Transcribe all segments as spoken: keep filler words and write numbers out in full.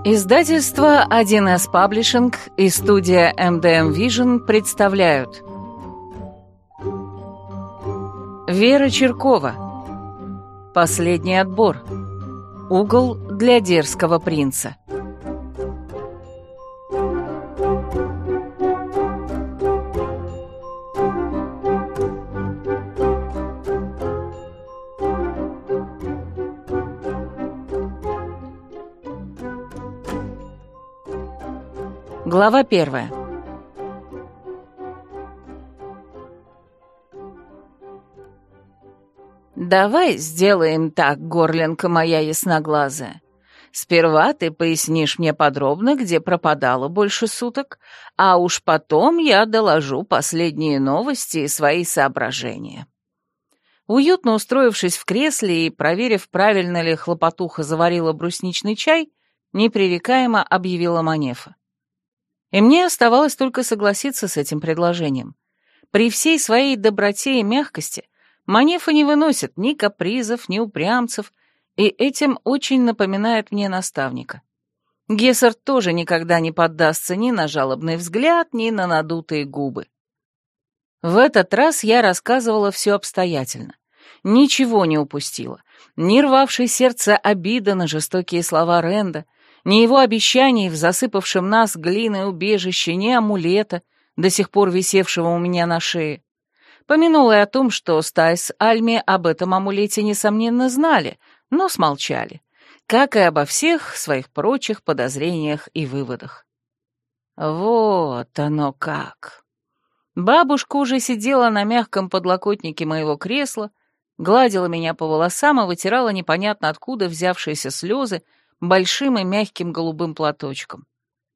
Издательство один эс Publishing и студия эм дэ эм Vision представляют Вера Чиркова. Последний отбор. Угол для дерзкого принца. Глава первая. «Давай сделаем так, горлинка моя ясноглазая. Сперва ты пояснишь мне подробно, где пропадала больше суток, а уж потом я доложу последние новости и свои соображения». Уютно устроившись в кресле и проверив, правильно ли хлопотуха заварила брусничный чай, непререкаемо объявила Манефа. И мне оставалось только согласиться с этим предложением. При всей своей доброте и мягкости Манефа не выносит ни капризов, ни упрямцев, и этим очень напоминает мне наставника. Гессерт тоже никогда не поддастся ни на жалобный взгляд, ни на надутые губы. В этот раз я рассказывала все обстоятельно. Ничего не упустила. Ни рвавшей сердце обида на жестокие слова Ренда, ни его обещаний в засыпавшем нас глиной убежище, ни амулета, до сих пор висевшего у меня на шее. Помянула и о том, что Стайс с Альми об этом амулете, несомненно, знали, но смолчали, как и обо всех своих прочих подозрениях и выводах. Вот оно как. Бабушка уже сидела на мягком подлокотнике моего кресла, гладила меня по волосам и вытирала непонятно откуда взявшиеся слезы большим и мягким голубым платочком.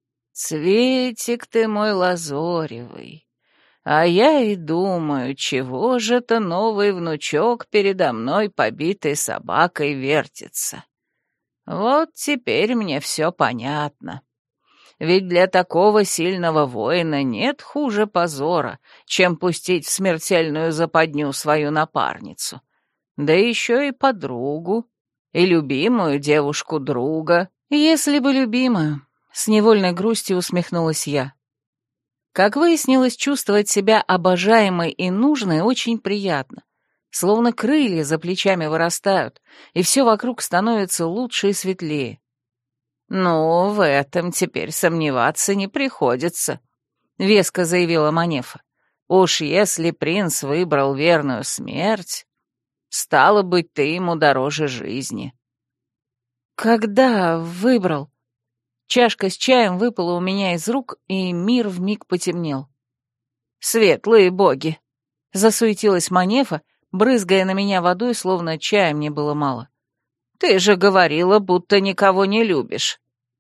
«Цветик ты мой лазоревый, а я и думаю, чего же это новый внучок передо мной побитой собакой вертится. Вот теперь мне все понятно. Ведь для такого сильного воина нет хуже позора, чем пустить в смертельную западню свою напарницу, да еще и подругу, и любимую девушку друга. Если бы любимую, с невольной грустью усмехнулась я. Как выяснилось, чувствовать себя обожаемой и нужной очень приятно. Словно крылья за плечами вырастают, и все вокруг становится лучше и светлее. «Ну, в этом теперь сомневаться не приходится», — веско заявила Манефа. «Уж если принц выбрал верную смерть, стало быть, ты ему дороже жизни». «Когда выбрал?» Чашка с чаем выпала у меня из рук, и мир вмиг потемнел. «Светлые боги!» — засуетилась Манефа, брызгая на меня водой, словно чая мне было мало. «Ты же говорила, будто никого не любишь».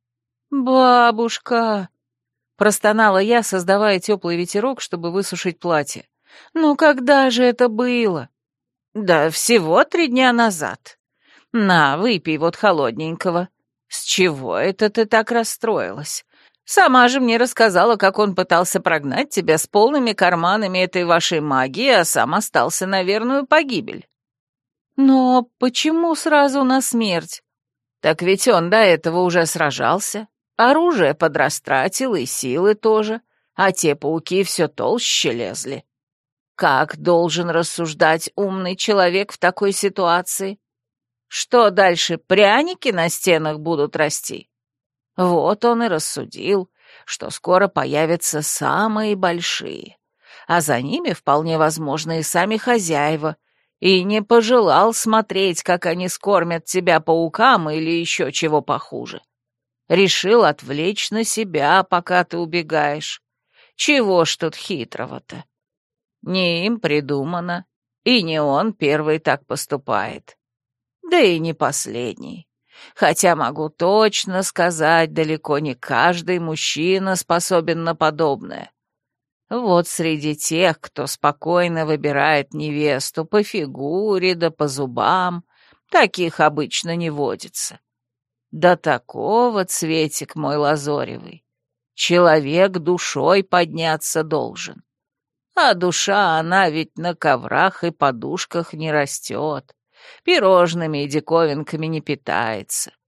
«Бабушка!» — простонала я, создавая теплый ветерок, чтобы высушить платье. «Ну когда же это было?» «Да всего три дня назад. На, выпей вот холодненького. С чего это ты так расстроилась? Сама же мне рассказала, как он пытался прогнать тебя с полными карманами этой вашей магии, а сам остался на верную погибель». «Но почему сразу на смерть?» «Так ведь он до этого уже сражался. Оружие подрастратил и силы тоже, а те пауки все толще лезли. Как должен рассуждать умный человек в такой ситуации? Что дальше, пряники на стенах будут расти? Вот он и рассудил, что скоро появятся самые большие, а за ними, вполне возможно, и сами хозяева, и не пожелал смотреть, как они скормят тебя паукам или еще чего похуже. Решил отвлечь на себя, пока ты убегаешь. Чего ж тут хитрого-то? Не им придумано, и не он первый так поступает. Да и не последний. Хотя могу точно сказать, далеко не каждый мужчина способен на подобное. Вот среди тех, кто спокойно выбирает невесту по фигуре да по зубам, таких обычно не водится. До такого, Цветик мой лазоревый, человек душой подняться должен. А душа, она ведь на коврах и подушках не растет, пирожными и диковинками не питается.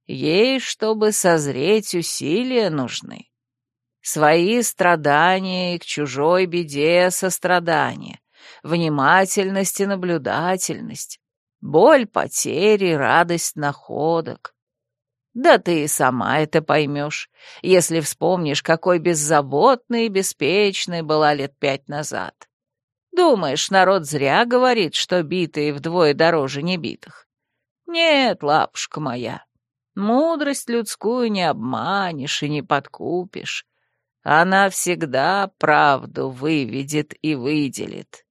Ей, чтобы созреть, усилия нужны. Свои страдания и к чужой беде сострадание, внимательность и наблюдательность, боль потери, радость находок. Да ты и сама это поймешь, если вспомнишь, какой беззаботной и беспечной была лет пять назад. Думаешь, народ зря говорит, что битые вдвое дороже небитых? Нет, лапушка моя, мудрость людскую не обманешь и не подкупишь. Она всегда правду выведет и выделит.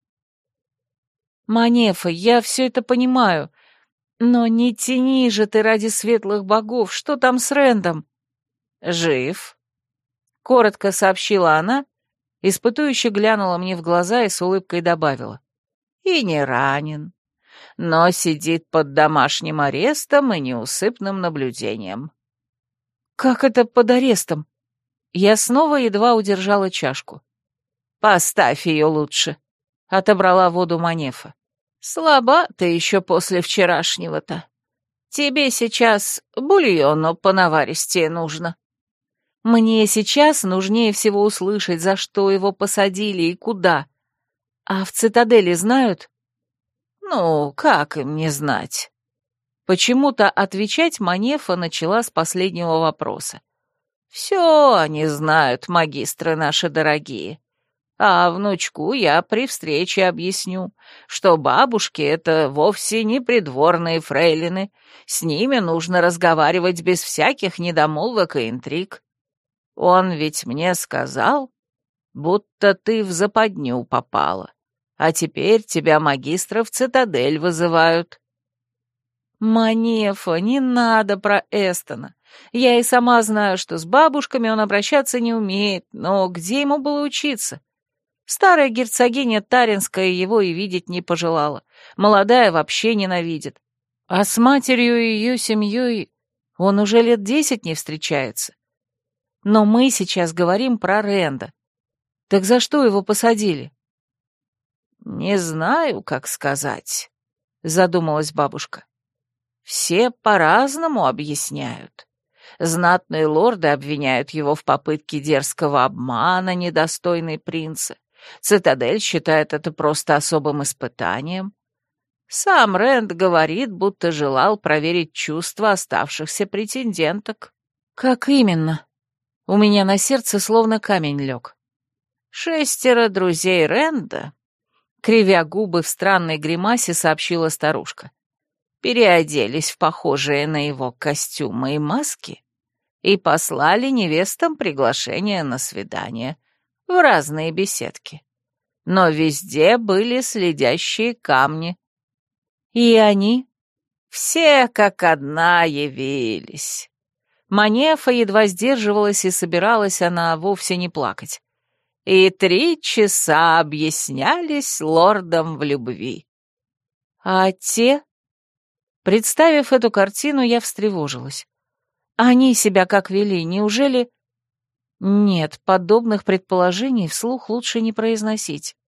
Манефа, я все это понимаю, но не тяни же ты ради светлых богов, что там с Рэндом? Жив, — коротко сообщила она, испытующе глянула мне в глаза и с улыбкой добавила. И не ранен, но сидит под домашним арестом и неусыпным наблюдением. Как это под арестом? Я снова едва удержала чашку. Поставь ее лучше, — отобрала воду Манефа. Слаба ты еще после вчерашнего-то. Тебе сейчас бульону понаваристее нужно. Мне сейчас нужнее всего услышать, за что его посадили и куда. А в цитадели знают? Ну, как им не знать? Почему-то отвечать Манефа начала с последнего вопроса. Все они знают, магистры наши дорогие. А внучку я при встрече объясню, что бабушки — это вовсе не придворные фрейлины, с ними нужно разговаривать без всяких недомолвок и интриг. Он ведь мне сказал, будто ты в западню попала, а теперь тебя магистры в цитадель вызывают. Манефа, не надо про Эстона. Я и сама знаю, что с бабушками он обращаться не умеет, но где ему было учиться? Старая герцогиня Таринская его и видеть не пожелала, молодая вообще ненавидит. А с матерью и ее семьей он уже лет десять не встречается. Но мы сейчас говорим про Рэнда. Так за что его посадили? Не знаю, как сказать, задумалась бабушка. Все по-разному объясняют. Знатные лорды обвиняют его в попытке дерзкого обмана, недостойной принца. Цитадель считает это просто особым испытанием. Сам Рэнд говорит, будто желал проверить чувства оставшихся претенденток. Как именно? У меня на сердце словно камень лег. Шестеро друзей Рэнда, кривя губы в странной гримасе, сообщила старушка, переоделись в похожие на его костюмы и маски и послали невестам приглашение на свидание в разные беседки. Но везде были следящие камни. И они все как одна явились. Манефа едва сдерживалась, и собиралась она вовсе не плакать. И три часа объяснялись лордам в любви. А те... Представив эту картину, я встревожилась. Они себя как вели, неужели... Нет, подобных предположений вслух лучше не произносить.